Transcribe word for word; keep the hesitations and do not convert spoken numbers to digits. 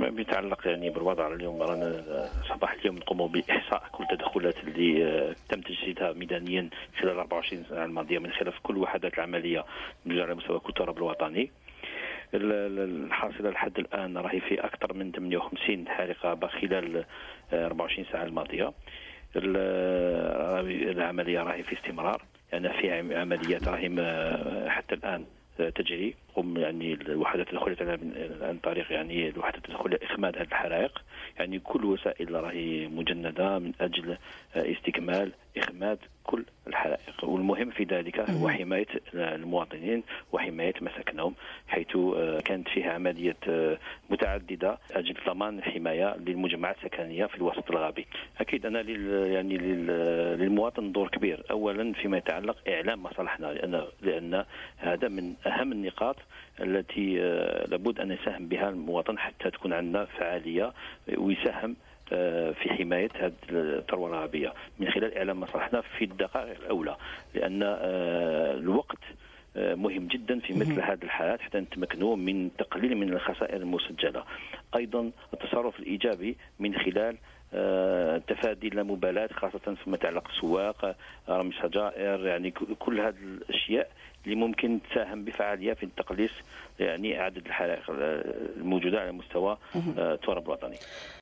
بيتعلق يعني بالوضع اليوم، رانا صباح اليوم نقوم بإحصاء كل التدخلات اللي تم تجسيدها ميدانيا خلال أربعة وعشرين ساعة الماضية من خلال كل وحدات العملية على مستوى كل التراب الوطني. الحاصلة لحد الآن راهي في أكثر من ثمانية وخمسين حريقة خلال أربعة وعشرين ساعة الماضية. العملية راهي في استمرار، يعني في عمليات راهي حتى الآن تجري، قم يعني الوحدات الداخلية عن طريق يعني الوحدات الداخلية إخماد هذه الحرائق، يعني كل وسائل راهي مجندة من أجل استكمال إخماد كل الحرائق. والمهم في ذلك هو حماية المواطنين وحماية مساكنهم، حيث كانت فيها عمليات متعددة أجل ضمان الحماية للمجمعات السكنية في الوسط الغابي. أكيد أنا لل يعني للمواطن دور كبير، أولا فيما يتعلق إعلام مصالحنا، لأن لأن هذا من أهم النقاط التي لابد أن يساهم بها المواطن حتى تكون عندنا فعالية ويساهم في حماية هذه الثروة الغابية من خلال إعلام مصالحنا في الدقائق الأولى، لأن الوقت مهم جدا في مثل هذه الحالات حتى نتمكنوا من تقليل من الخسائر المسجلة. أيضا التصرف الإيجابي من خلال تفادي اللامبالاة، خاصة فيما يتعلق السواق، رمي الشجائر، يعني كل هذه الأشياء اللي ممكن تساهم بفعالية في تقليص يعني عدد الحرائق الموجودة على مستوى التراب الوطني.